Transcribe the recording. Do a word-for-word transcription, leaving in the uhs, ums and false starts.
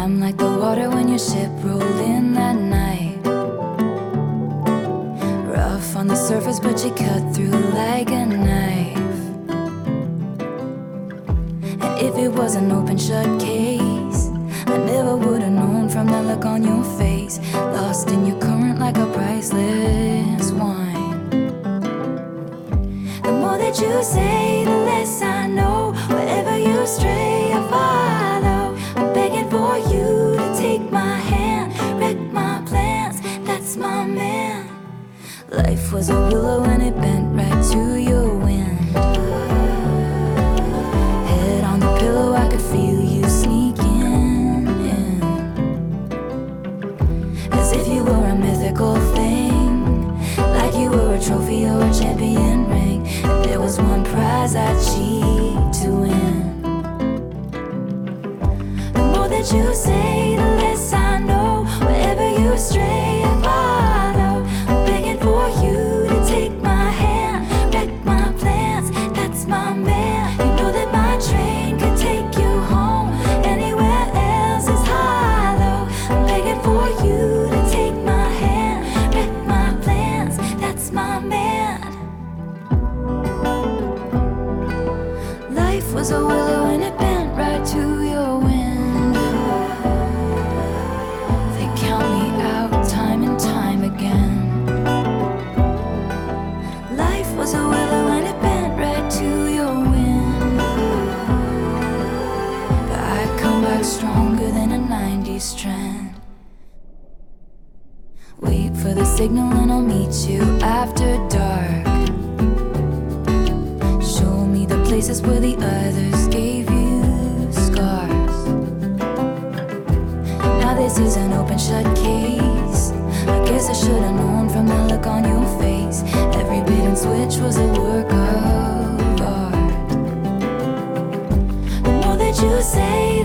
I'm like the water when your ship rolled in that night. Rough on the surface, but you cut through like a knife. And if it was an open shut case, I never would've known from the look on your face. Lost in your current like a priceless wine. The more that you say, the less I know. Wherever you stray, I follow. I'm begging for you to take my hand, wreck my plans, that's my man. Life was a willow and it bent right to your wind. Head on the pillow, I could feel you sneaking in, as if you were a mythical thing, like you were a trophy or a champion ring. And there was one prize I'd cheat to win. The more that you say, the less I know. Wherever you stray, I follow. I'm begging for you to take my hand, wreck my plans, that's my man. You know that my train could take you home, anywhere else is hollow. I'm begging for you to take my hand, wreck my plans, that's my man. Life was a willow and it bent right to your wind. They count me out time and time again. Life was a willow and it bent right to your wind. But I come back stronger than a nineties trend. Wait for the signal and I'll meet you after dark. Show me the places where the others gave you scars. Now this is an open shut case. I guess I should've known from the look on your face. Every bait and switch was a work of art. The more that you say,